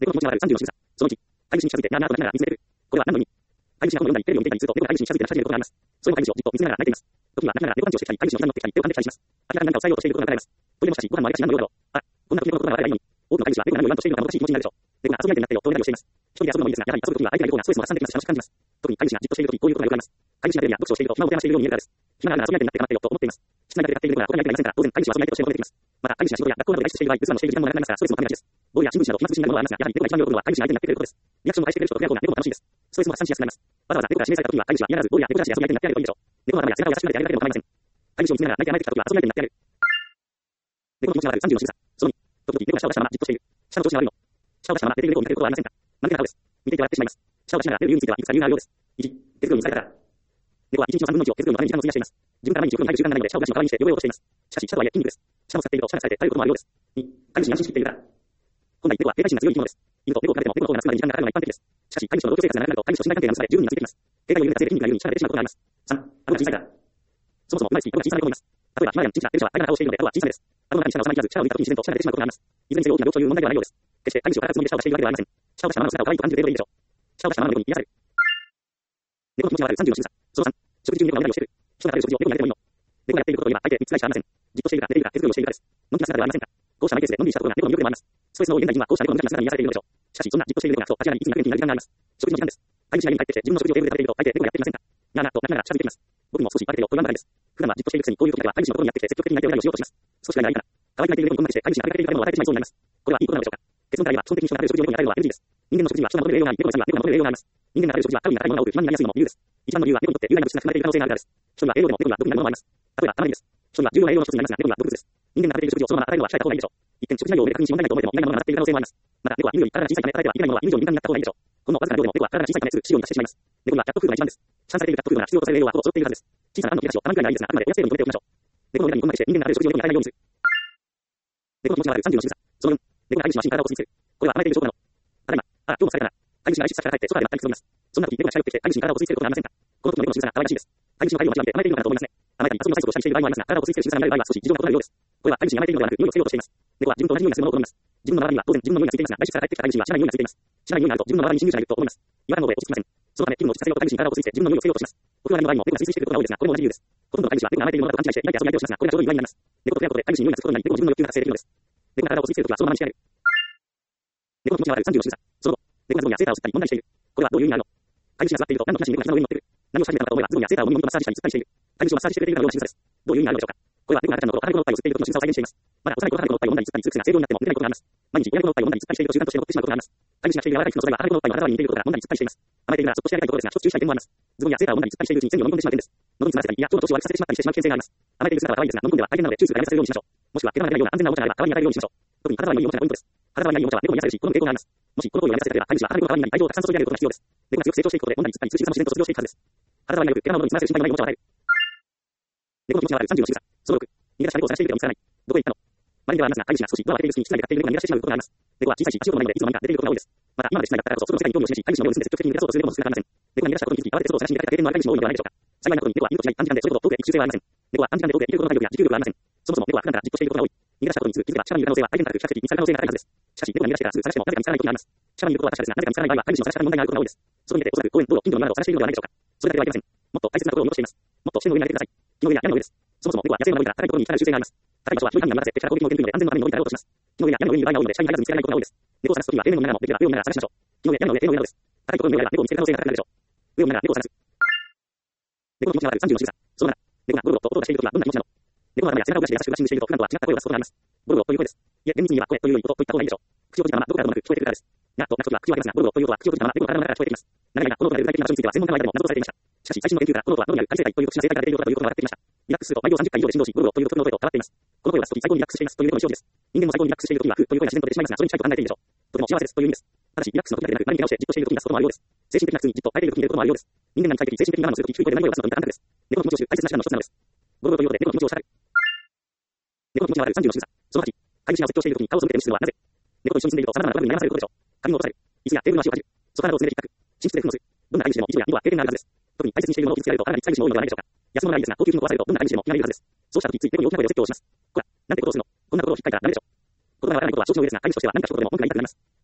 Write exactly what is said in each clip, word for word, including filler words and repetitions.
猫の気持ちが悪いさんじゅうの仕草。そのいち、飼い主に近づいて、なあなあと泣きながら見つめてる。これは何の意味？飼い主が本を読んだり、テレビを見ていたりすると、猫が飼い主に近づいて話し始めることがあります。それも飼い主をじっと見つめながら泣いています。時には泣きながら猫パンチをしてきたり、飼い主の膝に乗ってきたり、手を噛んできたりします。明らかに何かを伝えようとしていることがわかります。トイレもしかし、ご飯もあれがし何の用だろう。あ、こんな時計のことが我々がいいのに。多くの飼い主は猫が何を言わんとしているのかもどかしい気持ちになるでしょう。猫が遊び相手になってよとおねだりをしています。一人で遊ぶのもいいですが、やはり遊ぶ時には相手が猫がストレスを発散できますし楽しく感じます。特に飼い主がじっとしている時、こういうことがよくあります。飼い主がテレビや読書をしていると、暇を手話しているように見えるからです。暇があるなら遊び相手になって頑張ってよと思っています。室内だけで飼っている猫が他に相手がいませんから、当然飼い主は遊び相手として戻ってきます。また、飼い主が仕事や学校などで外出している場合、留守番をしている時間も長くなりますから、ストレスもためがちです。ボールや新聞紙など暇つぶしになるものはありますが、やはり猫が一番喜ぶのは飼い主が相手になってくれることです。リアクションを返してくれる人と触れ合う方が猫も楽しいです。ストレスも発散しやすくなります。わざわざ猫が指名された時は飼い主は嫌がらずボールや猫だし遊び相手になってあげるといいでしょう。猫の頭や背中を優しく撫でてあげるだけでも構いません。飼い主を見つめながら泣いて甘えてきた時は遊び相手になってあげる。猫の気持ちが悪いさんじゅうの仕草。そのに、時々猫が舌を出したままじっとしている。舌の調子が悪いの。舌を出したまま寝ている猫を見かけることはありませんか？間抜けな顔です。見ていて笑ってしまいます。舌を出しながら寝る理由についてはいくつか理由があるようです。いち、手作りにされたから。猫はいちにちのさんぶんのいちを手作りのために時間を費やしています。自分から毎日お風呂に入る習慣がないので、舌をブラシの代わりにして汚れを落としています。しかし、舌とはいえ筋肉です。舌を使っていると舌が疲れて耐えることもあるようです。に、飼い主に安心しているから。本来猫は警戒心が強い生き物です。犬と猫を飼っても猫を撫でても猫を懐くまでに時間がかかるのが一般的です。しかし、飼い主との同居生活が長くなると、飼い主と信頼関係が結ばれ、十分に懐いてきます。警戒を緩めたせいで筋肉が緩み、舌が出てしまうことがあります。さん、顎が小さいから。そもそも生まれつき顎が小さな猫もいます。例えば、ヒマラヤのチンチラ、ペルシャは平らな顔をしているので、顎は小さめです。顎の中に舌を収まりきらず、舌を抜いた時に自然と舌が出てしまうことがあります。いずれにせよ大きな病気という問題ではないようです。決して飼い主をからかつもりで舌を出しているわけではありません。舌を出したままの姿を可愛いと感じる程度でいいでしょう。舌を出したままの猫に癒される。猫の気持ちが悪いさんじゅうの仕草。そのさん、食事中に猫がおねだりをしている。人が食べる食事を猫にあげてもいいの？猫がやっていることといえば、相手みっつぐらいしかありません。じっとしているか、寝ているか、手作りをしているかです。のんきな姿ではありませんか？こうしたマイペースでのんびりしたことが猫の魅力でもあります。ストレスの多い現代人はこうした猫の無邪気な姿に癒されているのでしょう。しかし、そんなじっとしている猫がふと立ち上がり、いつになく元気になる時間があります。食事の時間です。飼い主が家に帰ってきて自分の食事をテーブルで食べていると、相手猫がやっていませんか？なあなあと泣きながら近づいてきます。僕も少しバレてよと言わんばかりです。普段はじっとしているくせにこういう時だけは飼い主のところにやってきて積極的に相手をやりをしようとします。少しぐらいがいいかな。可愛く泣いている猫にこんなして飼い主にあれがけている食べ物を与えてしまいそうになります。これはいいことなのでしょうか？結論から言えば、基本的に人が食べる食事を猫に与えるのは エヌジー です。人間の食事には人が求める栄養があり、猫の餌には猫が求める栄養があります。人間が食べる食事はカロリーが高いものが多く肥満になりやすいのも理由です。一番の理由は猫にとって有害な物質が含まれている可能性があるからです。人には栄養でも猫には毒になるものもあります。例えば、玉ねぎです。人には重要な栄養の一つになりますが、猫には毒物です。人間が食べている食事をそのまま与えるのは控えた方がいいでしょう。一見食事内容を確認し問題ないと思えても意外なものが混ざっている可能性もあります。また、猫は犬より体が小さいため、与えてはいけないものは犬以上に敏感になった方がいいでしょう。このわずかな量でも猫は体が小さいためすぐ飼料に達してしまいます。猫にはキャットフードが一番です。市販されているキャットフードが必要とされる栄養はほぼ揃っているはずです。小さなパンの切れ端を頼むくらいがいいですが、あくまでおやつ程度に留めておきましょう。猫の値段にこんなして人間が食べる食事を猫に与えないようにする。猫の気持ちが悪いさんじゅうの仕草。そのよん、猫が飼い主の足に体をこすりつける。これは甘えている証拠なの。ただいま、ああ、今日も疲れたな。飼い主が外出先から帰って外でまったりくつろぎます。そんな時、猫が近寄ってきて飼い主に体をこすりつけることはありませんか？この時の猫の仕草が可愛らしいです。飼い主の帰りを間違えて甘えているのかと思いますね。甘えたり遊びの催促をしたりしている場合もありますが、体をこすりつける仕草が見られる場合は少し事情が異なるようです。これは飼い主に甘えているのではなく、匂いをつけようとしています。猫は自分と同じ匂いがするものを好みます。自分の周りには当然自分の匂いがついていますが、外出から帰ってきた飼い主には知らない匂いがついています。知らない匂いがあると自分の周りに侵入者がいると思います。違和感ので落ち着きません。そのため、気分を落ち着かせようと飼い主に体をこすりつけ自分の匂いをつけようとします。お風呂上がりの場合も猫が浸水していることが多いですが、これも同じ理由です。ほとんどの飼い主は猫が甘えているものだと勘違いして抱いて遊び相手をしますが、これがちょうど意外になります。猫と触れ合うことで飼い主に匂いがつくことになり、猫も自分の欲求が達成できるのです。猫が体をこすりつけるときはそのままにしてやる。猫の気持ちが悪いさんじゅうの仕草。その後、猫がズボンやセーターを吸ったり問題にしている。これはどういう意味があるの？飼い主が座っていると何の気なしに猫が膝の上に乗っている。何をし始めたのかと思えばズボンやセーターをもみもみとマッサージしたり突っ張りしている。飼い主をマッサージしてくれているかのような仕草です。どういう意味があるのでしょうか？これは猫が赤ちゃんの頃、腹猫のおっぱいを吸っている時の仕草を再現しています。まだ幼い頃、腹猫のおっぱいを飲んだり突っ張り、通知が正常になっても抜けないことがあります。毎日親猫のおっぱいを飲んだり突っ張りしていると習慣として残ってしまうことがあります。飼い主が着ている柔らかい服の素材は腹猫のおっぱいの肌に似ていることから飲んだり突っ張りしています。甘えているならそっとしてやりたいところですが、ちょっと注意したい点もあります。ズボンやセーターを飲んだり突っ張りしているうちに全部を飲み込んでしまう点です。喉に詰まらせたり、いや、腸の調子を悪くさせてしまったりしてしまう危険性があります。甘えている姿は可愛いですが、飲み込んでは大変なので、チュースがやめさせるようにしましょう。もしくは、毛玉が出ないような安全なおもちゃがあれば、代わりに与えるようにしましょう。特に肌触りのいいおもちゃがポイントです。肌触りがいいおもちゃは猫に癒されるし、子供に抵抗があります。もし、この行為をやめさせたければ、飼い主は肌猫の代わりになり、愛情をたくさん注ぎ上げることが必要です。猫が強く成長していくことで、飲んだり突っ張り、通知が自然と卒業していくはずです。肌触りが良く、毛玉のものに詰まらせる心配のないおもちゃを与える。猫の気持ちが悪いさんじゅうの仕草。そのろく、逃げ出した猫を探しているけど見つからない。どこへ行ったの？マリンではありますが、飼い主が少しドアを開けている隙に室内で飼っている猫が逃げ出してしまうことがあります。猫は小さいし、足音もないので、いつの間にか出ていることが多いです。また、今まで室内だったからこそ、外の世界に興味を示し、飼い主のように住んで積極的に逃げ出そうとする猫の姿がありません。猫が逃げ出したことに気づき、慌てて外を探しに出かけた経験のある飼い主も多いのではないでしょうか。幸いなことに猫は犬と違い、短時間でそれほど遠くへ行く習性はありません。猫は短時間で遠くへ行けることの体力や持久力がありません。そもそも猫は普段からじっとしていることが多い。逃げ出したことに気づけば力にいる可能性は相手から比較的見つかる可能性が高いはずです。しかし、猫が逃げ出してからすぐ探してもなぜか見つからないことがあります。力にいることは確かですが、なぜか見つからない場合は飼い主の探し方に問題があることが多いです。外に出ておそらく公園、道路、近所の山などを探しているのではないでしょうか。それだけではありません。もっと大切なことを見落としています。もっと視線の上に上げてください。木の上や屋根の上です。そもそも猫は野生の上から高いところに行きたがる習性があります。高い場所は広い範囲に任せて敵から攻撃を受けにくいので安全のために降りたろうとします。木の上や屋根の上にいる場合が多いので、下に入らず見つけられないことが多いです。猫を探すときは平面を見ながらもできれば上を見ながら探しましょう。木の上、屋根の上、天の上などです。高いところに上がれば猫を見つける可能性が高くなるでしょう。上を見ながら猫を探す。猫の気持ちが悪いさんじゅうの仕草。そのなな、猫がゴロゴロと音がしているときはどんな気持ちなの？猫の頭や背中を出して優しくブラッシングしていると普段とは違った声を出すことがあります。ゴロゴロという声です。いえ、厳密に言えば声というより音といった方がいいでしょう。口を閉じたままどこからともなく聞こえてくるからです。なと鳴くときは口を開けますが、ゴロゴロという音は口を閉じたまま猫の体の中から聞こえてきます。長い間、この音が出る具体的な場所については専門家の間でも謎とされていました。しかし、最新の研究からこの音は喉にある海生界という特殊な生態から出ている音だということが分かっていました。リラックスすると毎秒さんじゅっかい以上で振動し、ゴロゴロという独特の声と変わっています。この声はするとき最高にリラックスしていますという猫の意思表示です。人間も最高にリラックスしているときはふという声が自然と出てしまいますが、それに近いと考えていいでしょう。とても幸せですという意味です。ただし、リラックスの時だけでなく、何かをしてじっとしているときに出すこともあるようです。精神的な苦痛にじっと耐えているときに出ることもあるようです。人間が肉体的、精神的に我慢するとき低い声で何声を出すのと似た感覚です。猫の気持ちを知る大切な手段の一つなのです。ゴロゴロという音で猫の気持ちを知る。猫の気持ちが悪いさんじゅうの仕草。そのはち、飼い主が絶叫しているときに顔を背けて無視するのはなぜ？猫と一緒に住んでいると様々なトラブルに悩まされることでしょう。髪を落とされる。椅子やテーブルの足をかじる。ソファなどを滑り引っかく。寝室で服をする。どんな飼い主でも一部や二部は経験があるはずです。特に大切にしているものを傷つけられるとかなり飼い主も多いのではないでしょうか。安物がいいですが、高級品を壊されるとどんな飼い主でも気がめるはずです。そうしたときつい猫に大きな声で説教をします。こら、なんてことをするの？こんなことを引っかいたらダメでしょ。言葉がわからないことは承知の上ですが、飼い主としては何か一言でも文句が言いたくなります。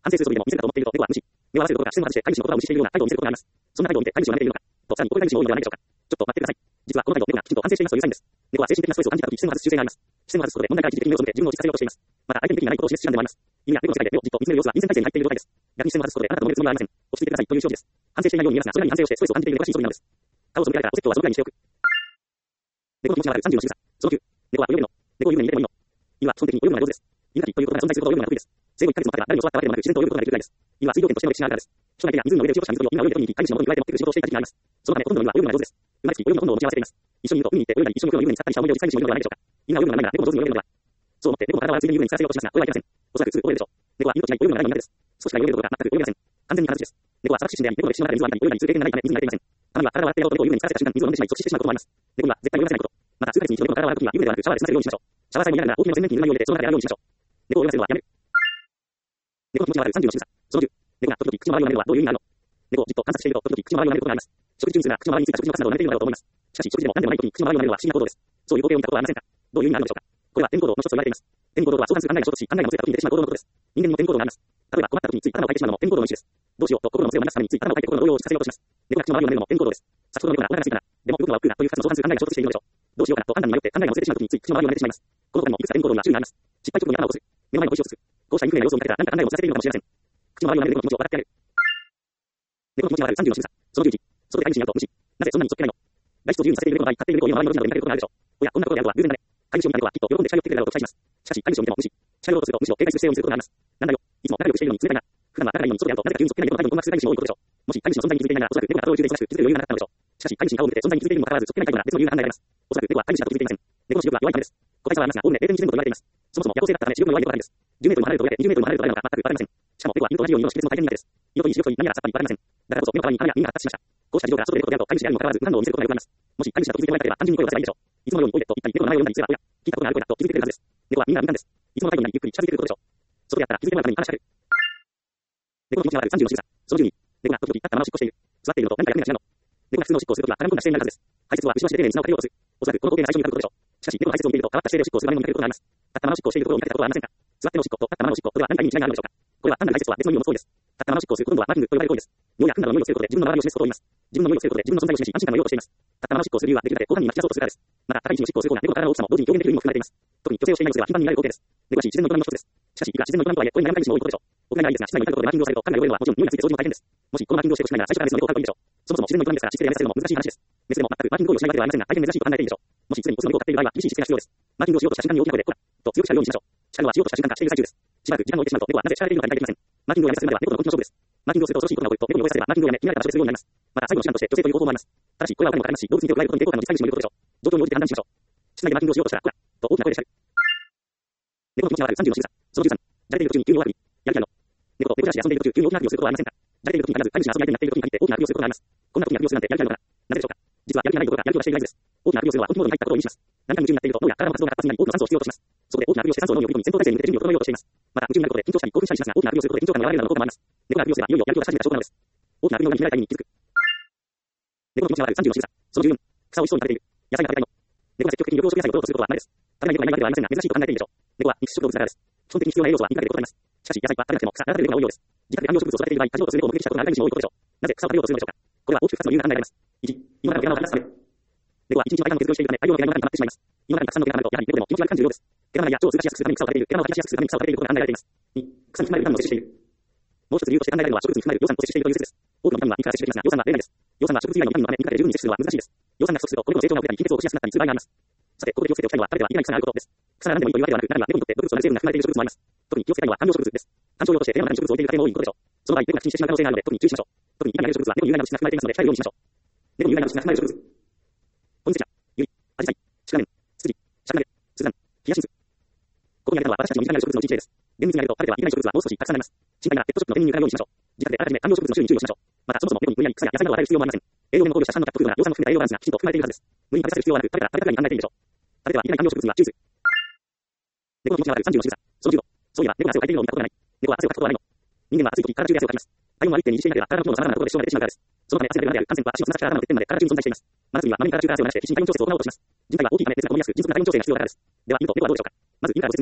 反省する素振りでも見せるかと思っていると猫は無視。目を合わせることが視線を外して飼い主の言葉を無視しているような態度を見せることがあります。そんな態度を見て飼い主を舐めているのか、とさらに怒る飼い主も多いのではないでしょうか。ちょっと待ってください。実はこの態度、猫がきちんと反省していますというサインです。猫は精神的なストレスを感じたとき視線を外す習性があります。視線を外すことで問題から一時的に目を背け自分を落ち着かせようとしています。また相手に敵意がないことを示す手段でもあります。犬や猫の世界で目をじっと見つめる様子は臨戦態勢に入っている状態です。逆に視線を外すことであなたと飲めるつもりはありません。落ち着いてくださいという表示です。反省していないように見えますが、それなりに反省をしてストレスを感じている猫らしい素振りなのです。顔を背けられたらポケットはそのくらいにしておく。猫の気持ちが悪いさんじゅうの仕草。そのきゅう。猫は泳げるの。猫を湯船に入れてもいいの。犬は基本的に泳ぐのが上手です。犬かきということが存在するほど泳ぐのが得意です。生後いっかげつもあれば誰に教わったわけでもなく自然と泳ぐことができるくらいです。犬は水道犬としての歴史があるからです。人々や湖の上で仕事した水を犬は泳いで取りに行き、飼い主の元に加えて持ってくる仕事をしていた時期があります。そのためほとんどの犬は泳ぐのが上手です。生まれつき泳ぐのと本能を持ち合わせています。一緒にいると海に行って泳いだり、一緒にお風呂の湯船に浸かったりした思い出を使い主もいるのではないでしょうか。犬は泳ぐのがないなら猫も上手に泳げるのでは。そう思って猫の体はついでに湯船に浸かせようとしますが、これはいけません。おそらくすぐ溺れるでしょう。猫は命が泳ぐのがないのが苦手です。少しか泳げることが全く泳げません。完全に形です。猫は砂漠出身であり、猫の歴史の中で水を浴びたり泳いだりする経験がないため水に慣れていません。たまには体を洗ってやろうと猫を湯船に浸かせた瞬間に水を飲んでしまい即死してしまうこともあります。猫には絶対泳がせないこと。また数ヶ月に一度猫の体を洗うときには湯船ではなくシャワーで済ませるようにしましょう。シャワー剤も嫌なら大きめの洗面器にぬるま湯を入れてその中で洗うようにしましょう。猫を泳がせるのはやめる。猫の気持ちが悪いさんじゅうの仕草。そのきゅう。猫が時々口の周りを舐めるのはどういう意味なの？猫をじっと観察していると時々口の周りを舐めることがあります。食事中にするが口の周りについた食事のカスなどを舐めているのだろうと思います。しかし食事でも何でもない時に口の周りを舐めるのは不思議な行動です。そういう光景を見たことはありませんか？どういう意味があるのでしょうか？これは天行動の一つと言われています。天行動とは相談する考えが衝突し、考えがもつれた時に出てしまう行動のことです。人間にも天行動があります。例えば困った時につい頭をかいてしまうのも天行動の一種です。どうしようと心のもつれを満たすためについ頭をかいて心の動揺を落ちさせようとします。猫が口の周りを舐めるのも天行動です。先ほどの猫がお腹が空いたな、でも動くのは億劫だというふたつの相談する考えが衝突しているのでしょう。どうしようかなと判断に迷って考えがもつれてしまう時につい口の周りを舐めてしまいます。この他にもいくつか天行動には注意があります。失敗直後に頭を起こす。目の前の美味しいをつく。こうしたインフレの様子を見かけたら何か考えをもつれているのかもしれません。口の周りを舐める猫の気持ちを笑ってやる。猫の気持ちが悪いさんじゅうの仕草。そのきゅういち。そこで飼い主に会うと無視。なぜそんなにそっけないの？外出を自由にさせている猫の場合、飼っている猫を今周りの路地などで見かけることがあるでしょう。おや、こんなことであるとは偶然だね。飼い主を見た猫はきっと喜んで近寄ってきてくれるだろうと期待します。しかし飼い主を見ても無視。近寄ろうとするとむしろ警戒する姿勢を見せることがあります。なんだよ、いつも仲良くしているのに冷たいな。普段は仲がいいのに外で会うとなぜか急にそっけない猫の態度に困惑する飼い主も多いことでしょう。もし飼い主の存在に気づいていないなら、おそらく猫が顔を充電させて気づく余裕がなかったのでしょう。しかし飼い主に顔を向けて存在に気づいているにもかかわらずそっけない態度なら別の理由が考えられます。おそらく猫は飼い主だと気づいていません。猫の視力は弱いためです。個体差はありますが、おおむねれいてんにじゅうぜん後と言われています。そもそも夜行性だったため視力の弱い猫ばかりです。じゅうメートルも離れると言われてにじゅうメートルも離れると言われるのか全くわかりません。しかも猫は犬と同じように犬の識別も大変苦手です。犬といい視力といい何やらさっぱりわかりません。だからこそ目の皮に鼻や耳が発達しました。こうした事情が外で猫と出会うと飼い主であるにもかかわらず無反応を見せることがよくあります。もし飼い主だと気づいてもらえなければ単純に声を出せばいいでしょう。いつものようにおいでと言ったり猫の名前を呼んだりすればおや、聞いたことがある声だと気づいてくれるはずです。猫は耳が敏感です。いつもの態度になりゆっくり近づいてくることでしょう。外であったら気づいてもらうために話しかける。猫の気持ちが悪いさんじゅうの仕草。そのじゅうに。猫が時々立ったままおしっこしている。座っていると何か役目が違うの。猫が普通のおしっこをするときは絡み込んだ姿勢になるはずです。排泄後は後ろ足で丁寧に砂をかけようとする。おそらくこの光景が最初に見かけることでしょう。しかし猫の排泄を見ていると変わった姿勢でおしっこをする場面を見かけることがあります。立ったままおしっこをしているところを見かけたことはありませんか？座ってのおしっこと立ったままのおしっこ、これは何か意味に違いがあるのでしょうか？これは単なる排泄とは別の意味を持つ行為です。立ったままおしっこをすることはマーキングと呼ばれる行為です。尿や糞などの匂いをつけることで自分の周りを示すことを言います。自分の匂いをつけることで自分の存在を示し安心感を得ようとしています。立ったままおしっこをする理由はできるだけ広範囲に巻き出そうとするからです。また高い位置におしっこをする方が猫の体の大きさも同時に表現できる意味も含まれています。特に女性をしていない女性は頻繁に見られる光景です。猫は自然の営みの一つです。しかし、いくら自然の営みとはいえ、これに悩む飼い主も多いことでしょう。屋外がいいですが、室内に至ることでマーキングをされると、かなり汚れるのはもちろん匂いがついて掃除も大変です。もしこのマーキングをしてほしくないなら最初から別の猫を飼うといいでしょう。そもそも自然の営みですから湿気でやめさせるのも難しい話です。メスでも全くマーキングをしないわけではありませんが、大変珍しいと考えていいでしょう。もしすでにオスの猫を飼っている場合は厳しいしつけが必要です。マーキングをしようとした瞬間に大きな声で、こらと強く叱るようにしましょう。叱るのはしようとした瞬間かしている最中です。しばらく時間を置いてしまうと猫はなぜ叱られているのか理解できません。マーキングをやめさせるまでは猫の根気の勝負です。マーキングをすると恐ろしいことが起こると猫に覚えさせればマーキングをやめ、決められた場所でするようになります。また最後の手段として女性という方法もあります。ただしこれはお金もかかりますし、動物に手を加えることに抵抗感の実際にもいることでしょう。状況に応じて判断しましょう。室内でマーキングをしようとしたら、こらと大きな声で叱る。猫の気持ちが悪いさんじゅうの仕草。そのじゅうさん。じゃれている途中に急に大あくび。やる気あるの。猫と猫同士で遊んでいる途中、急に大きなあくびをすることはありませんか？じゃれている時に必ず飼い主が遊び相手になっている時に限って大きなあくびをすることがあります。こんな時にあくびをするなんてやる気あるのかな？なぜでしょうか？実はやる気がないどころかやる気がしていないです。大きなあくびをするのは呼吸モードに入ったことを意味します。何か夢中になっていると脳や体の活動が活発になり多くの酸素を必要とします。そこで大きなあくびをして酸素を脳に送り込み戦闘態勢に向けて準備を整えようとしています。また夢中になることで緊張したり興奮したりしますが、大きなあくびをすることで緊張感が和らげるなどの効果もあります。猫があくびをすればいよいよやる気を出し始めた証拠なのです。大きなあくびの裏に秘められた意味に気づく。猫の気持ちが悪いさんじゅうの仕草。そのじゅうよん。草を美味しそうに食べている。野菜が食べたいの。猫が積極的に緑黄色野菜を取ろうとすることはないです。食べない猫がいないわけではありませんが、珍しいと考えているでしょう。猫は肉食動物だからです。基本的に必要な栄養素は肉だけでございます。しかし野菜は食べなくても草が食べる猫が多いようです。自宅で観葉植物を育てている場合、家事をする猫を目撃したことがある飼い主も多いことでしょう。なぜ草を食べようとするのでしょうか。これは大きくふたつの理由が考えられます。いち、今からの毛穴を離すため。猫は一日の間の血流をしているため、大量の毛が今に溜まってしまいます。今からにたくさんの毛が溜まると、やはり猫でも気持ち悪く感じるようです。毛穴や腸を通過しやすくするために草を食べている。毛穴を吐き出しやすくするために草を食べていることが考えられています。に、草に含まれるビタミンを摂取している。もう一つ理由として考えられるのは植物に含まれる葉酸を摂取しているという説です。多くのビタミンは肉から摂取できますが、葉酸は例外です。葉酸は植物以外のビタミンのため、肉だけで十分に摂取するのは難しいです。葉酸が不足すると、子猫の成長が遅れたり、筋血を起こしやすくなったりする場合があります。さて、ここで気をつけておきたいのは、食べてはいけない草があることです。草が何でもいいというわけではなく、中には猫にとって毒物をなる成分が含まれている植物もあります。特に気をつけたいのは観葉植物です。観賞用として部屋の中に植物を置いている家庭も多いことでしょう。その場合、猫が口にしてしまう可能性があるので、特に注意しましょう。特に痛みが出る植物は猫に有害な物質が含まれていますので、控えるようにしましょう。猫に有害な物質が含まれる植物。ポインセチャ、ユリ、アジサイ、シカメン、ツツジ、シャクナゲ、スザン、ヒヤシンス。ここに挙げたのは私たちの身近にある植物の一例です。厳密にやると食べてはいけない植物はもう少したくさんあります。心配ならペットショップの店員に伺うようにしましょう。自宅であらかじめ観葉植物の種類に注意をしましょう。またそもそも猫に無理やり草や野菜などを与える必要もありません。栄養面を考慮した酸のキャットフードや葉酸の含めた栄養バランスがきちんと含まれているはずです。無理に食べさせる必要はなく、食べたら食べたくらいに考えていいでしょう。食べてはいけない観葉植物には注意する。猫の気持ちが悪いさんじゅうの仕草。そのじゅうご。そういえば猫が汗をかいているのを見たことがない。猫は汗をかくことはないの。人間は暑い時、体中で汗をかきます。体温は一定に維持していなければ、体の機能の様々なところで支障が出てしまうからです。そのため汗が出るまである汗腺は足の砂から頭のてっぺんまで体中に存在しています。真夏には真上から体中から汗を流して必死に体温調節を行おうとします。人体は大きいため熱がこもりやすく、迅速な体温調整が必要だからです。では、犬と猫はどうでしょうか。まず犬からご説明します。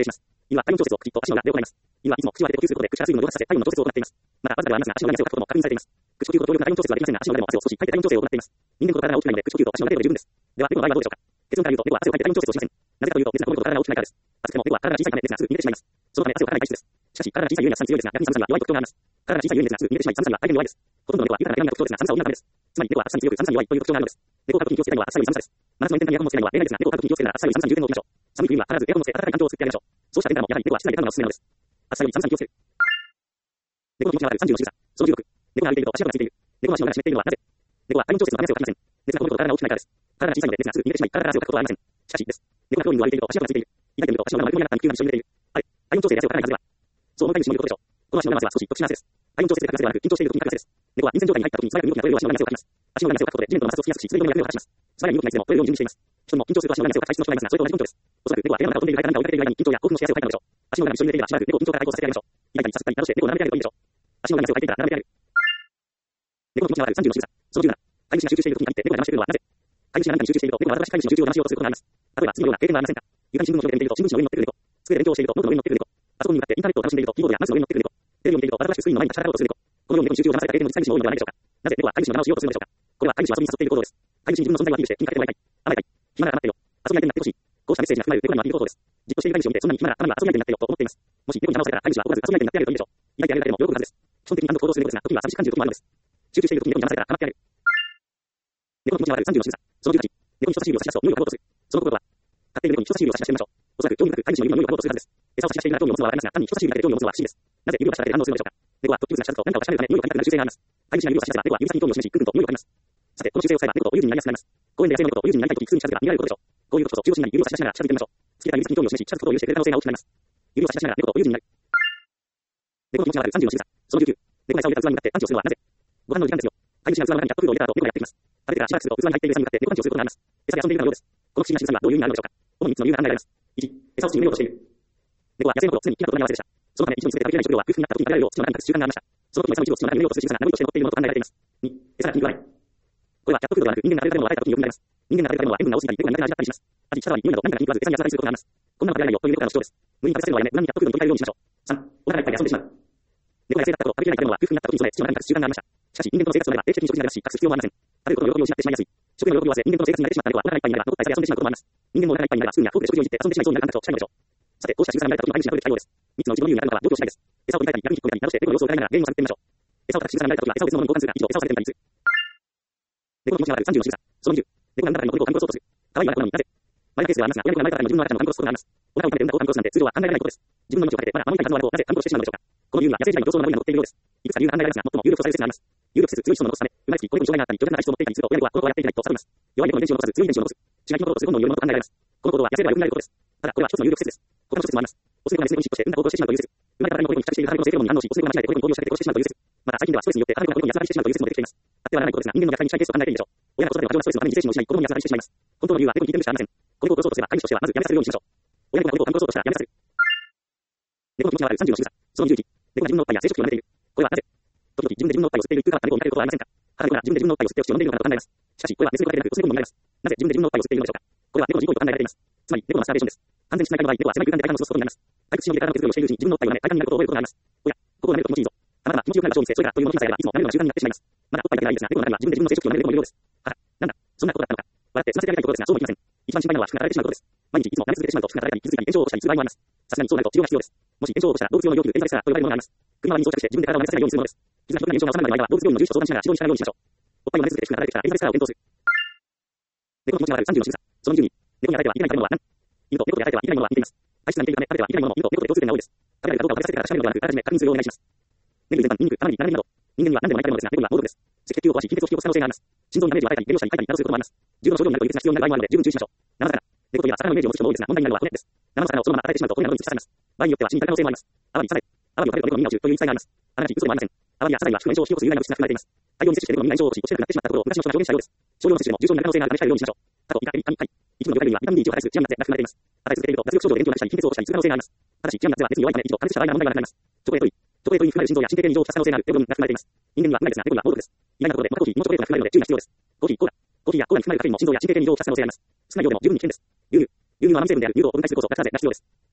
犬は体温調節をきちっと足の裏で行います。犬はいつも口を開けて呼吸することで口から水分を蒸発させ体温の調節を行っています。また、わずかではありますが、足の裏の汗をかくことも確認されています。口呼吸と同様な体温調節はできませんが、足の裏でも汗を少しかいて体温調整を行っています。人間の体が大きくないので、口呼吸と足の裏で十分です。では、猫の場合はどうでしょうか。結論から言うと、猫は汗をかいて体温調節をしません。なぜかというと、熱がこもると体が大きくないからです。暑くても猫は体が小さいため熱がすぐ逃げてしまいます。そのため汗をかかない体質です。しかし、体が小さいゆえには寒さに強いですが、逆に寒さには弱い特徴があります。体が小さいゆえに熱がすぐ逃げてしまい、寒さには大変弱いです。ほとんどの猫は豊かな毛並みが特徴ですが、寒さを補うためです。つまり、猫は暑さに強く寒さに弱いという特徴があるのです。猫を飼うときに気をつけたいのは暑さより寒さです。真夏の炎天下にエアコンをつけるのは例外ですが、猫を飼うときに気をつけるなら暑さより寒さに重点を置きましょう。寒い冬には必ずエアコンをつけ、暖かい環境を作ってあげましょう。そうした点からも、やはり猫は室内で飼うのがおすすめなのです。暑さより寒さに気をつける。猫の気持ちがあるさんじゅうの仕草。そのじゅうろく。猫が歩いていると足跡がついている。猫の足の裏が湿っているのはなぜ。猫は体温調節のため汗をかきません。熱がこもると体が大きくないからです。体が小さいので熱がすぐ逃げてしまい、体が汗をかくことはありません。しかしです。猫が病院を歩いていると足跡がついている。痛いと見ると足の裏が丸くなった肉球が一緒に出ている。あれ、体温調整で汗をかかないはずでは。そう思いたい主の言うことでしょう。この足の裏の汗は少し特殊な汗です。体温調節でかく汗ではなく、緊張している時にかく汗です。猫は臨戦状態に入った時に素早く動きが取れるよう足の裏の汗をかきます。足の裏の汗をかくことで地面との摩擦をつきやすくし、常にゴミがを果たします。素早い動きがいつでも取れるように準備しています。人も緊張すると足の裏の汗をかく体質の人がいますが、それと同じ根拠です。おそらく猫は部屋の中を飛んでいる間何かをかけている間に緊張や興奮のしやすいをかいたのでしょう。足の裏に一緒に寝ていればしばらく猫を緊張から解放させてあげましょう。痛いたりさすったりなどして猫を並べてあげるといいでしょう。足の裏の汗をかいていたら並べてあげる。猫の気持ちがあるさんじゅうの仕草。そのじゅうなな。飼い主が集中している時に限って猫が邪魔してくるのはなぜ。飼い主が何かに集中していると猫は私飼い主の集中を邪魔しようとすることがあります。例えば次のような経験はありませんか。床に新聞を広げていると新聞紙の上に乗ってくる猫。机で勉強をしているとノートの上に乗ってくる猫。パソコンに向かってインターネットを楽しんでいるとキーボードやマウスの上に乗ってくる猫。テレビを見ているとわざわしくスクリーンの前に立ち上がろうとする猫。このように猫に集中を邪魔された経験の実際に多いのではないでしょうか。なぜ猫は飼い主の邪魔をしようとするのでしょうか。これは飼い主を遊びに誘っている行動です。飼い主に自分の存在をアピールして気にかけてもらいたい。甘えたい。暇なら待ってよ。遊び相手になってほしい。こうしたメッセージが含まれる猫にのアピール行動です。じっとしている飼い主を見てそんなに暇ならたまには遊び相手になってよと思っています。もし猫に邪魔をされたら飼い主は怒らず遊び相手になってあげるといいでしょう。抱いてあげるだけでも喜ぶはずです。基本的に何度行動する猫ですが、時には寂しく感じる時もあるのです。集中している時に猫に邪魔されたら構ってあげる。猫の気持ちがあるさんじゅうの仕草。そのじゅうはち。猫に人差し指を差し出すと匂いを嗅ごうとする。その心とは、飼っている猫に人差し指を差し出してみましょう。おそらく興味深く飼い主の指の匂いを嗅ごうとするはずです。餌を差し出しているなら興味を持つのはわかりますが、単に人差し指だけで興味を持つのは不思議です。なぜ指を差し出して反応するのでしょうか。猫は突起物が近づくと何かを確かめるため匂いを嗅ぎたくなる習性があります。飼い主が指を差し出せば猫は指先に興味を示し、ぐんぐんと匂いを嗅ぎます。さて、この習性を使えば猫とお友人になりやすくなります。公園で野生の猫とお友人になりたいとき、すぐに近づくが見られることでしょう。こういうことこそ中心になり指を差し出しながら近づいてみましょう。付けた指先に興味を示し、近づくことを許してくれる可能性が大きくなります。指を差し出しながら猫とお友人になる。猫の気持ちがあるさんじゅうの仕草。そのじゅうきゅう。猫が餌を入れた器に向かってパンチをするのはなぜ。ご飯の時間ですよ。飼い主が器の中にキャットフードを入れた後、猫がやってきます。食べてからしばらくすると器に入っている餌に向かって猫パンチをすることがあります。餌で遊んでいるかのようです。この不思議な仕草にはどういう意味があるのでしょうか。主にみっつの理由が考えられます。いち、餌を土に埋めようとしている。猫は野生の頃、常に木などとなり合わせでした。そのため一度に全て食べきれない食料は空腹になった時に食べられるよう土の中に隠す習慣がありました。その時も餌の一部を土の中に埋めようとする仕草が名残として残っているものと考えられています。に、餌が気に食わない。これはキャットフードではなく人間が食べる食べ物を与えた時によく見られます。人間が食べる食べ物は塩分が多すぎたり、猫が苦手な味だったりします。味、舌触り、匂いなど何かが気に食わず餌にやされすることがあります。こんなの食べられないよという猫からの主張です。無理に食べさせるのはやめ、無難にキャットフードに取り替えるようにしましょう。さん、お腹がいっぱいで遊んでしまう。猫が野生だった頃、食べきれない食べ物は空腹になった時に備え土の中に隠す習慣がありました。しかし人間との生活となれば定期的に食事になりますし、隠す必要もありません。食べることの喜びを失ってしまいやすい。食の喜びを忘れ、人間との生活に慣れてしまった猫はお腹がいっぱいになればどこかで遊んでしまうこともあります。人間もお腹がいっぱいになればすぐには遠くで食事をいじって遊んでしまいそうになる感覚と近いのでしょう。さて、こうした仕草が見られた時の飼い主が取るべき対応です。みっつのうちどの理由になるのかは状況次第です。餌を取り替えたり、逆に引っ込めたりなどして猫の様子を伺いながら原因を探ってみましょう。餌をたく仕草が見られた時は餌を別のものに交換するが、以上餌をされてみたりする。猫の気持ちがあるさんじゅうの仕草。そのにじゅう。猫が何らかの猫を噛み殺そうとする。可愛い我が子なのになぜ。マイナーケースではありますが、親猫が生まれたからにも自分の赤ちゃんを噛み殺すことがあります。お腹を痛めて産んだ子を噛み殺すなんて通常は考えられないことです。自分の命をかけてまだ守りたいはずの我が子をなぜ噛み殺してしまうのでしょうか。この理由には野生時代の競争の名残が載っているようです。いくつか理由が考えられますが、最も有力とされる説があります。有力せず強い子孫を残すため、生まれつき子猫に障害があったり、拒絶な体質を持っていたりすると親猫はこの子をやっていけないと悟ります。弱い猫の遺伝子を残さず強い遺伝子を残す。血が生き残ろうとする本能によるものと考えられます。この行動は野生では良くないことです。ただ、これは一つの有力説です。他の諸説もあります。オス猫がメス猫に嫉妬して産んだ子を殺してしまうという説。生まれたばかりの子猫に付着している体の成分に反応し、オス猫が間違えて子猫に攻撃を仕掛けて殺してしまうという説。また最近ではストレスによって母猫が子猫に安らぎしてしまうという説も出てきています。あってはならないことですが、人間の虐待に近いケースと考えていいでしょう。親が子育ての過剰なストレスのために自制心を失い、子供に安らぎしてしまいます。本当の理由は猫に似てるしかありません。子猫を殺そうとすれば飼い主としてはまずやめさせるようにしましょう。親猫が子猫を噛み殺そうとしたらやめさせる。猫の気持ちがあるさんじゅうの仕草。そのにじゅういち。猫が自分のおっぱいや生殖器を舐めている。これはなぜ。時々自分で自分のおっぱいを吸っている一風変わった猫を見かけることはありませんか。母猫が自分で自分のおっぱいを吸ってお乳を飲んでいるのかと考えます。しかし、これはメス猫だけでなくオス猫にも見られます。なぜ自分で自分のおっぱいを吸っているのでしょうか。これは猫の自己意と考えられています。つまり、猫のマスターベーションです。完全にしない場合、猫は狭い空間で体幹を過ごすことになります。退屈しのぎで体の手作りをしているうちに自分のおっぱいを舐め、体幹になることを覚えることがあります。おや、ここを舐めると気持ちいいぞ。たまたま気持ちよくなる場所を見せ、それからというものにさえあれば、いつも舐めるのが習慣になってしまいます。まだおっぱいだけではないですが、猫の中には自分で自分の生殖器を舐める猫もいるようです。はは、なんだ、そんなことだったのか。笑って済ませてあげたいところですが、そうもいきません。一番心配なのは服が垂れてしまうことです。毎日いつも舐め続けてしまうと服が垂れたり傷ついたり炎症を起こしたりする場合もあります。さすがにそうなると治療が必要です。もし炎症を起こしたら動物用の要求デンタレスラーと呼ばれるものがあります。車輪に装着して自分で体を舐めさせないようにするものです。傷がひどくなり炎症が治まらない場合は動物病院の住所を相談しながら治療に従うようにしましょう。おっぱいを舐め続けて服が垂れてきたらデンタレスラーを検討する。猫の気持ちがあるさんじゅうの仕草。そのにじゅうに。猫に与えてはいけない食べ物は何。犬と猫に与えてはいけないものは似ています。体質が似ているため食べてはいけないものも犬と猫で共通点が多いです。食べられるかどうかを食べさせてから確かめるのではなく、あらかじめ確認するようお願いします。ネギ全般、ニンニク、玉ねぎ、長ネギなど、人間には何でもない食べ物ですが、猫には猛毒です。赤血球を壊し、貧血を引き起こす可能性があります。心臓にダメージを与えたり、下痢をしたり、痛いたりなどすることもあります。重度の症状になると輸血が必要になる場合もあるので、十分注意しましょう。生魚。猫といえば魚のイメージを持つ人も多いですが、問題になるのは骨です。生の魚をそのまま与えてしまうと骨などに突き刺されます。場合によっては死に至る可能性もあります。アワビ、サザエ。アワビを食べると猫の耳が落ちるという言い伝えがあります。アナジー、嘘でもありません。アワビやサザエは腹の炎症を引き起こす有害な物質が含まれています。大量に摂取して猫の耳が炎症を起こし、落ちなくなってしまったところを昔の人が証言したようです。少量の摂取でも重症になる可能性があるため控えるようにしましょう。タコ、イカ、エビ、カニ、貝。一部の魚介類にはビタミン D を働くチアンナッツが含まれています。与え続けていると脱力症状で元気をなくしたり、貧血を起こしたりする可能性があります。ただし、チアンナッツは熱に弱いため一度加熱した場合には問題がなくなります。チョコレートイン。チョコレートインに含まれる心臓や神経系に異常をきたす可能性がある養分が含まれています。人間には含まれですが、猫には猛毒です。意外なところで、モカコーヒー、モチョコレートが含まれるので注意が必要です。コーヒー、コーラ。コーヒーやコーラに含まれるカフェインも心臓や神経系に異常をきたす可能性があります。少ない量でも十分に危険です。牛乳。牛乳は甘味成分である乳糖を分解する酵素、ラクターゼが必要です。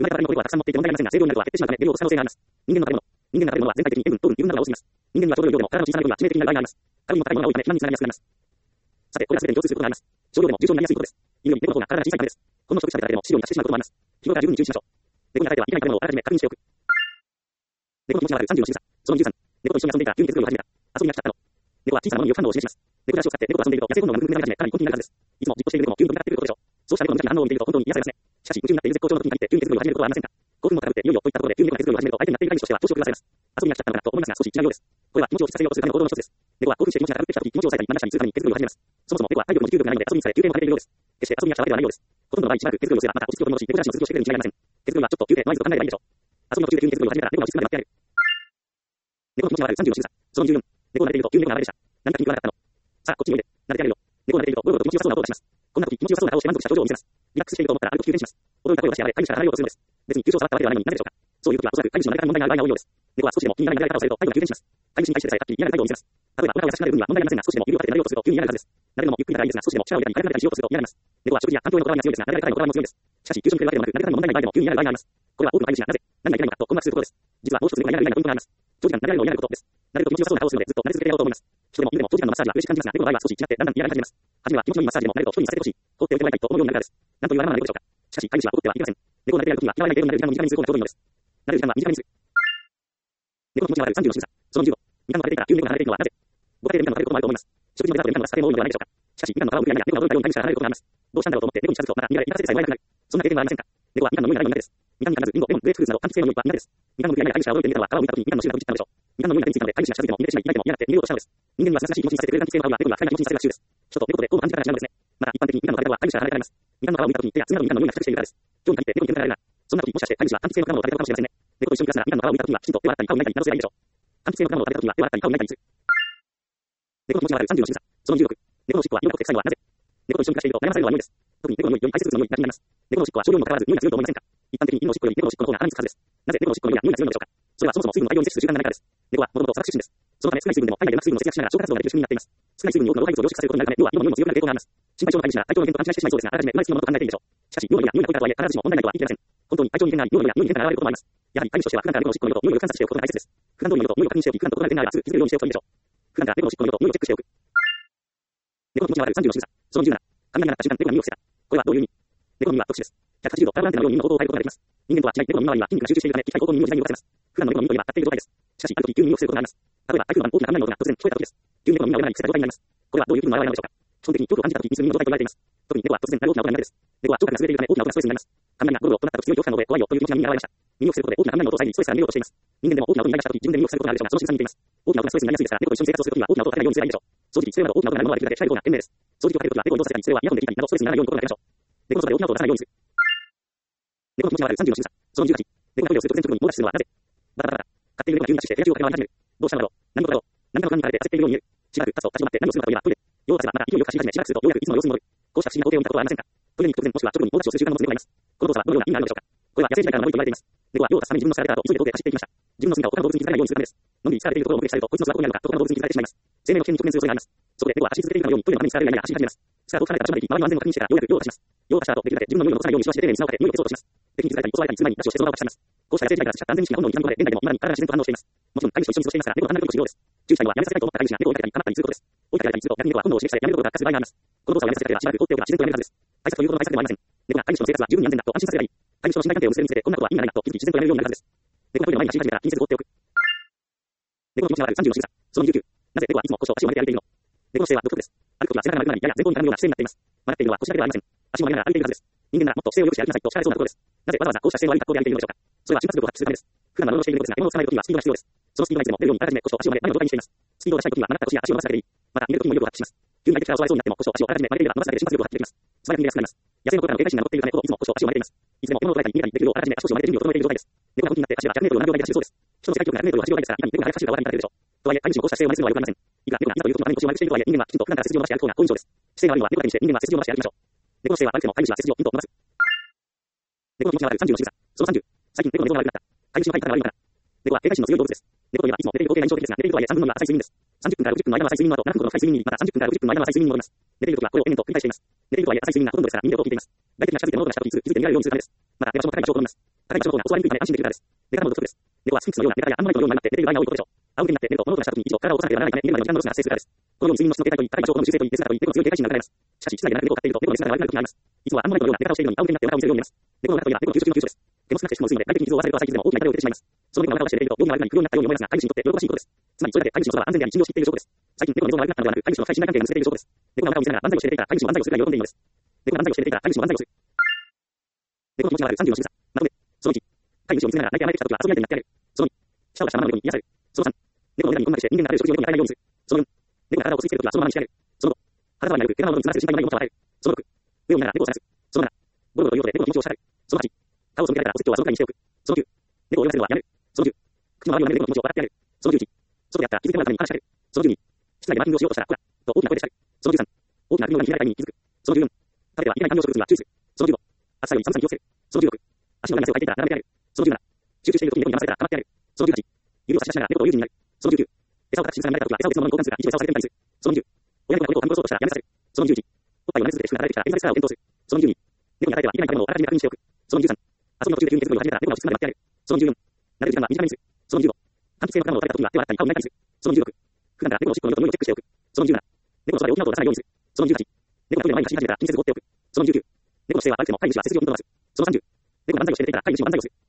生まれた場合のこれはたくさん持っていて問題ありませんが、正常になるとは減ってしまうため、減量可能性があります。人間の食べ物。人間の食べ物は全体的に塩分、糖分、油分などを多く含みます。人間にはちょうどいい量でも、体の小さな量が致命的になる場合があります。カロリーの高いものが多いため、肥満につながりやすくなります。さて、これは全てに共通することがあります。少量でも重症になりやすいことです。犬より猫の方が体が小さいためです。この食事されただけでも死量に達してしまうこともあります。日頃から十分に注意しましょう。猫に与えてはいけない食べ物をあらかじめ確認しておく。猫の気持ちが悪いさんじゅうの仕草。そのじゅうさん。猫と一緒に遊んでいたら急に手作りを始めた。遊びが来ちゃったの。猫は小さなものによく反応を示します。猫ブラシを使って猫と遊んでいると、野生本能がムクムクになり始め、かなり根気になるはずです。いつもじっとしている猫も急に飛び立ってくることでしょう。そうした猫の無邪気な反応を見ていると本当に癒されますね。しかし、夢中になっている絶好調の時に限って急に手作りを始めることはありませんか？興奮も高ぶっていよいよといったところで急に猫が手作りを始めると相手になっている彼氏としては調子を狂わされます。遊びが来ちゃったのかなと思いますが少し違うようです。これは気持ちを落ち着かせようとするための行動の一つです。猫は興奮して気持ちが高ぶってきた時、気持ちを抑えたり、真ん中にするために手作りを始めます。そもそも猫は体力の持久力がないので遊びにされ休憩もかけているようです。決して遊びに来たわけではないようです。ほとんどの場合しばらく手作りをすればまた落ち着くことに戻し、猫じゃらしの続きをしてくれるに違いありません。手作りはちょっと休憩の合図と考えればいいでしょう。遊びの途中で急に手作りを始めたら猫が落ち着くまで待ってやる。猫の気持ちが悪いさんじゅうの仕草。そのじゅうよん。猫を撫でていると急に猫が流れでした。何か気に食わなかったの。さあ、こっちにおいで。撫でてやるよ。猫を撫でているとゴロゴロと気持ちよさそうな音がします。こんな時気持ちよさそうな顔をして満足した表情を見せます。リラックスしていると思ったらあると急変します。驚いた声を出し合われ、飼い主から離れようとするのです。別に急所を触ったわけではないのになぜでしょうか。そういう時はおそらく飼い主の中に問題がある場合が多いようです。猫は少しでも気になる見られ方をされると態度が急変します。飼い主に対してさえはっきり嫌な態度を見せます。例えばお腹を優しくなる分には問題ありませんが少しでも指を立てて撫でようとすると急に嫌なはずです。撫でるのもゆっくりならいいですが少しでも力を入れたり軽くなったりしようとすると嫌なります。猫は食事や環境へのこだわりが強いですが撫でられ方へのこだわりも強いです。しかし急所に触れるわけでもなく撫で方に問題ない場合でも急に嫌なる場合があります。これは多くの飼い主がなぜ何がいけないのかと困惑することです。実はもう一つ猫が嫌なる以外のポイントがあります。長時間撫でられるのを嫌がることです。撫でると気持ちよさそうな顔をするのでずっと撫で続けてやろうと思います。人でも犬でも長時間のマッサージは嬉しく感じますが猫の場合は少し違ってだんだん嫌がり始めます。初めは気持ちのいいマッサージでも慣れると人にさせてほしい。放っておいてもらいたいと思うようになるからです。なんというわがままな猫でしょうか。しかし飼い主は怒ってはいけません。猫を撫でてやるときは嫌われない程度になる時間の短めにする方がちょうどいいのです。撫でる時間は短めにする。猫の気持ちが悪いさんじゅうの仕草。そのじゅうご。みかんの食べていたら急に猫が離れているのはなぜ？ご家庭でみかんの食べることもあると思います。食事のデザートでみかんの出す家庭も多いのではないでしょうか。しかしみかんの皮をむくや猫が驚いたように飼い主から離れることがあります。どうしたんだろうと思って猫に近づくとまた苦手、痛らせてさえもらえなくなる。そんな経験はありませんか。猫はみかんの匂いがないのでです。みかんに限らずリンゴ、レモン、グレープフルーツなど柑橘系の匂いは苦手です。みかんのむくや猫が飼い主が驚いてみたのは皮をむいた時にみかんの汁が浮いてきたのでしょう。みかんの匂いが手についたので飼い主が近づいても逃げてしまい、痛いでも嫌がって逃げようとしたのです。人間には懐かしい気持ちにさせてくれる柑橘系の皮は猫には不快な気持ちにさせるらしいです。人と猫とでこう感じ方が違うんですね。また一般的にみかんの食べ方は飼い主から離れられます。みかんの皮をむいた時に手や爪などにみかんの匂いが付着しているからです。今日に限って猫に手がられるな。そんな時もしかして飼い主は柑橘系の果物を食べたかもしれませんね。猫と一緒に暮らすならみかんの皮をむいた時にはきちんと手を洗ったり顔を磨いたりなどすればいいでしょう。柑橘系の果物を食べた時は手を洗ったり顔を磨いたりする。猫の気持ちが悪いさんじゅうの仕草。そのじゅうろく。猫のおしっこは色濃くて臭いのはなぜ？猫と一緒に暮らしていると悩まされるのは匂いです。特に猫の匂いより排泄物の匂いが気になります。猫のおしっこは少量にもかかわらず匂いが強いと思いませんか？一般的に犬のおしっこより猫のおしっこの方が鼻につくはずです。なぜ猫のおしっこの匂いが匂いが強いのでしょうか。それはそもそも水分を大量に摂取する習慣がないからです。猫はもともと砂漠出身です。そのため少ない水分でも体内でうまく水分を節約しながら消化活動ができる仕組みになっています。少ない水分に多くの老廃物を凝縮させることになるため、要は尿の匂いも強くなる傾向があります。心配性の飼い主が体調の変化を勘違いしてしまいそうですが、あらかじめうまい水分のものと考えていいでしょう。しかし、尿の匂いが匂いが濃いからとはいえ、必ずしも問題ないとは言い切れません。本当に体調に異変があり、尿の匂いが匂いに変化が現れることもあります。やはり飼い主としては普段から猫のおしっこの色と匂いを観察しておくことが大切です。普段通りの色と匂いを確認しておき、普段と異なる点があればすぐ気づけるようにしておくといいでしょう。普段から猫のおしっこの色と匂いをチェックしておく。猫の気持ちが悪いさんじゅうの仕草。そのじゅうなな。雷が鳴った瞬間、猫が耳を伏せた。これはどういう意味？猫の耳は特殊です。ひゃくはちじゅうどパラボランテのように耳の方向を変えることができます。人間とは違い、猫の耳周りは筋肉が集中しているため、機械方向に耳を自在に動かせます。普段の猫の耳といえば立っている状態です。しかし、ある時急に耳を伏せることがあります。例えば、台風の晩大きな雷の音が突然聞こえた時です。急に猫の耳が上に伏せた状態になります。これはどういう気分の表れなのでしょうか。基本的に恐怖を感じた時に睡眠の状態と言われています。特に猫は突然なる大きな音が苦手です。猫は聴覚が優れているため大きな音がストレスになります。雷がゴロゴロとなった時強い恐怖感ので怖いよという気持ちが耳に現れました。耳を伏せることで大きな雷の音を遮りストレスから逃げようとしています。人間でも大きな音にイライラした時自分で耳を伏せることがあるでしょうが、その仕草に似ています。大きな音がストレスになりやすいですから、猫と一緒に生活をする時は大きな音を立てないようにすればいいでしょう。掃除機、それなど大きな音が鳴るものはできるだけ控える方が賢明です。掃除機をかける時は猫を移動させたり、それはイヤホンで聞いたりなどストレスにならないように心がけましょう。猫のそばで大きな音を出さないようにする。猫の気持ちが悪いさんじゅうの仕草。そのじゅうはち。猫がトイレをすると全直後に猛ダッシュするのはなぜ？バタバタバタ。飼っている猫が急にダッシュして部屋中を駆け回り始める。どうしたのだろう。何事だろう。何かの不安に駆られて焦っているように見える。しばらく経つと立ち止まって何をするのかといえばトイレ。用を足せばまた勢いよく走り始め、しばらくするとようやくいつもの様子に戻る。こうした不思議な光景を見たことはありませんか。トイレに行く突然もしくは直後に猛ダッシュをする習慣の猫がいます。この動作はどのような意味があるのでしょうか。これは野生時代からの守りと言われています。猫は用を足すために自分の疲れた後、急いで通って走っていきました。自分の姿を他の動物に気づかないようにするためです。のんびり疲れているところを目撃されると、こいつの姿がここにあるのかと他の動物に気づかれてしまいます。生命の危険に直面する恐れがあります。そこで猫は走り続けているかのようにトイレのために疲れる間に走り始めます。スカートを離れた場所まで行き、周りの安全を確認してからようやく用を足します。用を足した後、できるだけ自分の匂いを残さないようにしばしで丁寧に砂をかけ、匂いを消そうとします。敵に気づかれたり襲われたりする前にダッシュをしてその場を立ち去ります。こうした野生時代から培った安全意識が本能に刻み込まれ、現代でも未だに体が自然と反応しています。もちろん飼い主と一緒に過ごしていますから、猫の離れることも重要です。注意したいのはやめさせたいと思った飼い主が猫を追いかけたり構ったりすることです。追いかけられたりすると逆に猫は本能を刺激されやめることが悪化する場合があります。この動作をやめさせたければしばらく放っておけば自然とやめるはずです。対策ということの対策でもありません。猫が飼い主の生活は十分に安全だと安心させればいい。飼い主の信頼関係を結びつけてこんなことは意味がないなと気づき自然とやめるようになるはずです。猫がトイレの前に走り始めたら気にせず放っておく。猫の気持ちが悪いさんじゅうの仕草。そのじゅうきゅう。なぜ猫はいつも腰を足を曲げて歩いているの？猫の姿勢は独特です。歩くときは背中が丸くなり、やや前方に傾くような姿勢になっています。曲がっているのは腰だけではありません。足を曲げながら歩いているはずです。人間ならもっと姿勢を良くして歩きなさいと叱られそうなところです。なぜわざわざこうした姿勢の悪い格好で歩いているのでしょうか。それは瞬発力を発揮するためです。普段は物をしているのですが、獲物を捕まえるときにはスピードが必要です。そのスピードがいつでも出るようにあらかじめ腰と足を曲げ前の状態にしています。スピードを出したいときは曲がった腰や足を伸ばすだけでいい。また逃げるときにも威力を発揮します。急に相手から襲われそうになっても腰を足をあらかじめ曲げていれば伸ばすだけで瞬発力を発揮できます。素早く逃げやすくなります。野生の頃からの警戒心が残っているため、こそいつも腰を足を曲げています。いつでも獲物を捉えたり逃げたりできるようあらかじめ足腰を曲げて準備を整えている状態です。猫が本気になって走ればひゃくメートルをななびょう台で走るそうです。人の世界記録がひゃくメートルを走る状態ですから、いかに猫が速く走るかお分かりいただけるでしょう。とはいえ、飼い主のこうした姿勢を真似するのはよくありません。いくら猫がいざという時のために腰を悪くしているとはいえ、人間はきちんと普段から背筋を伸ばして歩く方が好印象です。姿勢が悪いのは猫だけにして人間は背筋を伸ばして歩きましょう。猫の姿勢は悪くても飼い主は背筋をピンと伸ばす。猫の気持ちが悪いさんじゅうの仕草。そのさんじゅう。最近猫の寝相が悪くなった。飼い主の飼い方が悪いのかな。猫は警戒心の強い動物です。猫といえばいつも寝ている光景が印象的ですが、寝ているとはいえさんぶんのには浅い睡眠です。さんじゅっぷんからろくじゅっぷんの間は浅い睡眠の後、ななふんほどの深い睡眠に入り、またさんじゅっぷんからろくじゅっぷんの間は浅い睡眠に戻ります。寝ているときはこれを延々と繰り返しています。寝ているとはいえ浅い睡眠がほとんどですから、耳で音を聞いています。外的な近づいて物音がしたとき気づいて見られるようにするためです。また寝場所も高い場所を好みます。 高い場所の方が襲われにくいため安心できるからです。ネコラモード不足です。猫はスフィンクスのようなネタやアンモナイトのようになって寝ている場合が多いことでしょう。仰向けになって猫を物音がした時に一度体を起こさなければならないため、寝るまでの時間のロスが発生するからです。このように睡眠の質の低下といい、高い場所を好む習性といい、寝姿といい、猫の強い警戒心が考えます。しかし、室内でなく猫を飼っていると、猫の寝姿が悪くなる時があります。いつもはアンモナイトのような寝方をしているのに、仰向けになってお腹を見せるように見えます。猫の中といえば猫の吸収器の急所です。毛の少なくて質の薄いので、外的に傷を負わされると浅い傷でも大きな痛手を受けてしまいます。その猫がお腹をして寝ていると、病気が悪くなり不良になったように思いますが、飼い主にとって喜ばしいことです。つまり、それだけ飼い主のそばは安全であり、信用していっている証拠です。最近、猫の寝相が悪くなったのではなく、飼い主の深い信頼関係が結べている証拠です。猫がお腹を見せながら万歳をして寝ていたら、飼い主も万歳をするが喜んでいるのです。猫が万歳をして寝ていたら、飼い主も万歳をする。猫の気持ちが悪いさんじゅうの仕草。まとめ。そのいち、飼い主を見せながら泣いて甘えてきたときは遊び相手になってあげる。そのに、舌を出したままのように癒される。そのさん、猫のおねだりにこんまりして人間が食べる食事を猫に与えないようにする。そのよん、猫が体をこすりつけるときはそのままにしてあげる。そのご、肌触りが良く、毛玉のように詰まらせる心配のないおもちゃを与える。そのろく、上を見ながら猫を探す。そのなな、ゴロゴロという音で猫の気持ちをしたがる。そのはち、顔を背けられたらお説教はそのくらいにしておく。そのきゅう、猫を泳がせるのはやめる。そのじゅう、口の周りを舐めて猫の気持ちを笑ってあげる。そのじゅういち、外であったら気づけないために話しかける。そのじゅうに、室内でマーキングをしようとしたら、ほら、と大きな声で叱る。そのじゅうさん、大きな首の裏に開いた意味に気づく。そのじゅうよん、食べてはいけない観葉植物には注意する。そのじゅうご、暑さより寒さに気をつける。そのじゅうろく、足の裏に汗をかいていたら並べてあげる。そのじゅうなな、集中している時に猫に騙されたら構ってあげる。そのじゅうはち、指を差し出しながら猫と友人になる。そのじゅうきゅう、餌を形にさせられた時は餌を別のものに交換するが、一度餌をされてみたりする。そのにじゅう、親猫が猫を噛み殺そうとしたらやめさせる。そのにじゅういち、おっぱいを舐め続けて主婦が離れてきたらエリザベスからを検討する。そのにじゅうに、猫に与えてはいけない食べ物をあらかじめ確認しておく。そのにじゅうさん、遊びの途中で急に手作りを始めたら猫が落ち着くまで待ってあげる。そのにじゅうよん、慣れる時間は短めにする。そのにじゅうご、柑橘系の果物を食べた時には手を洗ったり顔を磨いたりする。そのにじゅうろく、普段から猫のおしっこの色と匂いをチェックしておく。そのにじゅうなな、猫のそばで大きな音を出さないようにする。そのにじゅうはち、猫がトイレの前に走り始めたら気にせず放っておく。そのにじゅうきゅう、猫の姿勢は悪くても飼い主は背筋を見てます。そのさんじゅう、猫が万歳をして寝ていたら飼い主も万歳をする。